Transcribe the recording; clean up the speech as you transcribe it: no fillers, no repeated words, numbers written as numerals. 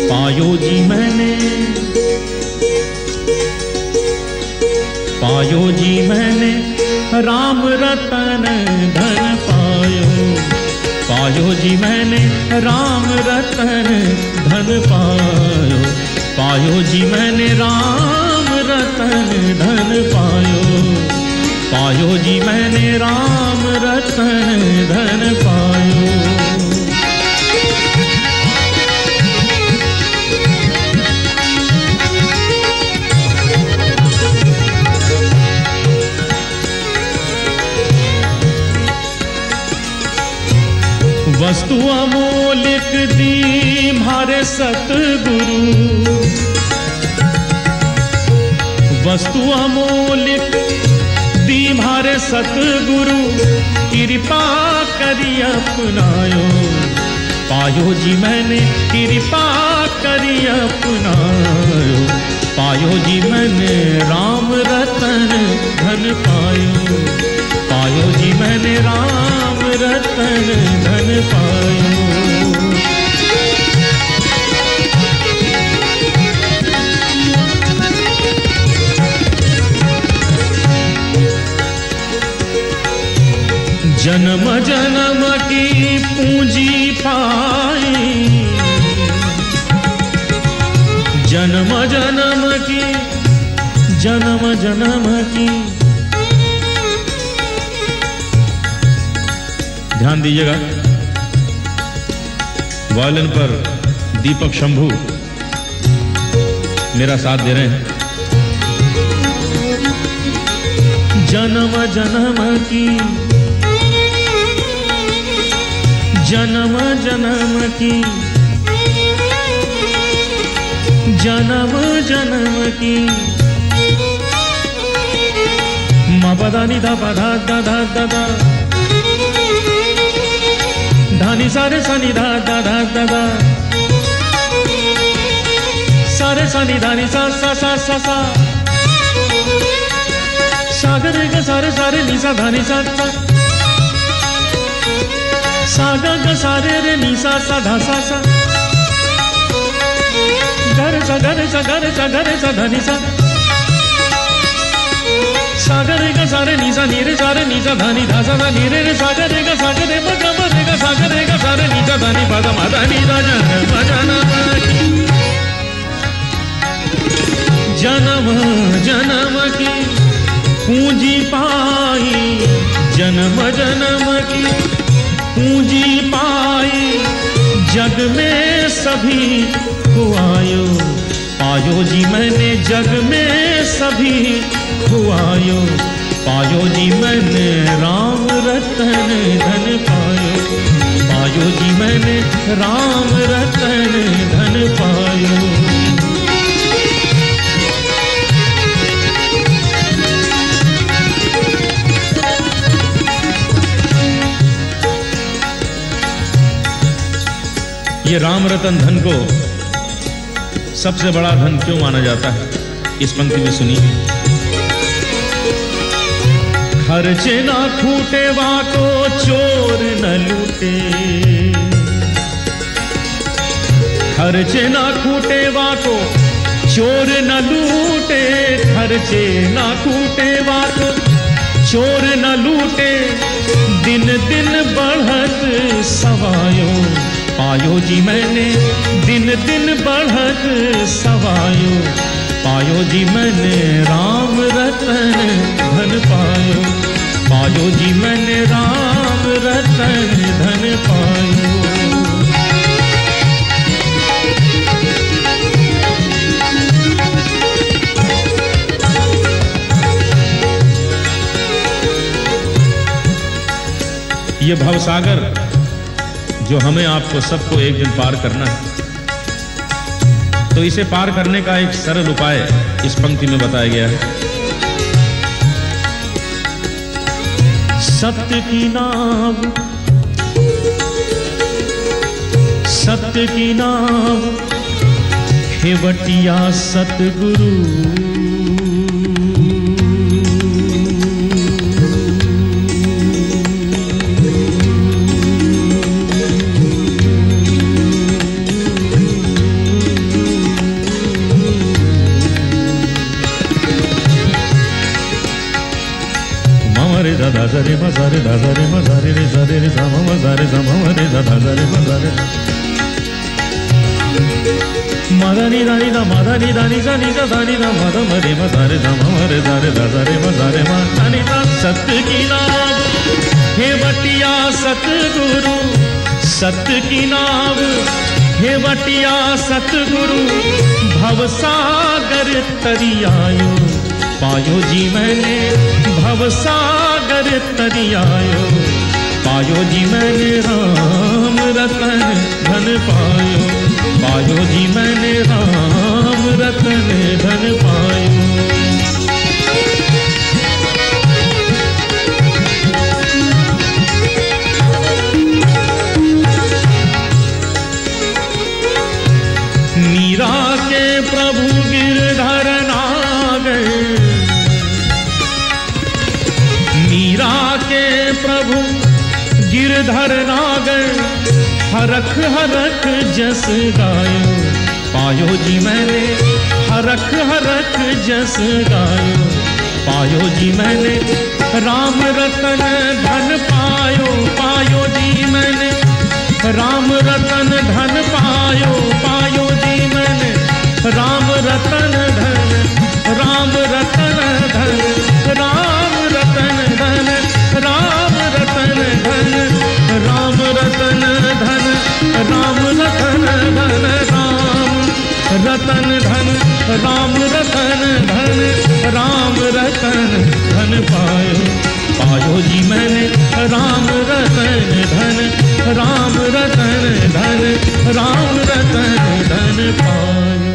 पायो जी मैंने, पायो जी मैंने राम रतन धन पायो, पायो जी मैंने राम रतन धन पायो, पायो जी मैंने राम रतन धन पायो, पायो जी मैंने राम रतन धन पायो। वस्तु अमोलिक दी म्हारे सतगुरु, वस्तु अमोलिक दी म्हारे सतगुरु, कृपा करी अपनायो, पायो जी मैंने कृपा करी अपनायो, पायो जी मैंने राम रतन धन पायो, पायो जी मैंने राम रतन धन पायो। जन्म जन्म की पूंजी पाई, जन्म जन्म की, जन्म जन्म की। ध्यान दीजिएगा, वायलिन पर दीपक शंभू मेरा साथ दे रहे हैं। जन्म जन्म की, जन्म जन्म की, जन्म जन्म की। मा पदा नि धा पा धा धा धा धा धा, धानी सारे सनी धा धा धा धा धा, सारे सनी धानी सा सा सा सा सा, सागर ग सारे सारे नि सा धानी सा सा, सागा ग सारे रे नि सा सा धा सा सा, घर सा घर सा घर सा घर सा धनी सा, सागर ग सारे नि सा नी रे सारे नि सा धानी धा सा धा नी रे रे, सागर ग सागर रे ग म रे ग सागर ग सारे नि सा धानी पा धा मा धा नि धा जन्म जन्म जन्म की पूंजी पाई, जन्म जन्म की पूंजी पाई, जग में सभी खुआयो, पायो जी मैंने जग में सभी खुआयो, पायो जी मैंने राम रतन धन पायो, पायो जी मैंने राम रतन धन पायो। ये राम रतन धन को सबसे बड़ा धन क्यों माना जाता है, इस पंक्ति में सुनिए। खर्चे ना खूटे वाको चोर न लूटे, खर्चे ना खूटे वाको चोर न लूटे, खर्चे ना खूटे वाको चोर न लूटे, दिन दिन बढ़त सवायो, पायो जी मैंने दिन दिन बढ़त सवायो, पायो जी मैंने राम रतन धन पायो, पायो जी मैंने राम रतन धन पायो। ये भवसागर जो हमें आपको सबको एक दिन पार करना है, तो इसे पार करने का एक सरल उपाय इस पंक्ति में बताया गया है। सत्य की नाव, सत्य की नाव खेवटिया सतगुरु, रे म सा रे धा सा रे म सा रे रे सा रे रे सा म सा रे सा म रे धा धा सा रे म सा रे मदा नि दा नि दा मदा नि दा नि सा नि सा धा नि दा मदा म रे म सा रे सा म रे सा रे धा सा रे म सा रे म धा नि दा। सत्य की नाव हे बटिया सतगुरु, सत्य की नाव हे बटिया सतगुरु, भवसागर तरियायो पायो जी मैंने, भवसागर तरियायो पायो जी मैंने, राम रतन धन पायो, पायो जी मैंने राम रतन धन पायो। मीरा के प्रभु गिरधर नागर, मीरा के प्रभु गिरधर नागर, हरख हरख जस गायो पायो जी मैंने, हरख हरख जस गायो पायो जी मैंने, राम रतन धन पायो, पायो जी मैंने, राम रतन धन पायो, पायो जी मैंने, राम रतन धन, राम रतन धन, राम रतन धन, राम रतन धन, राम रतन धन, राम रतन धन, राम रतन धन, राम रतन धन, राम रतन धन पायो, पायो जी मैंने राम रतन धन, राम रतन धन, राम रतन धन पायो।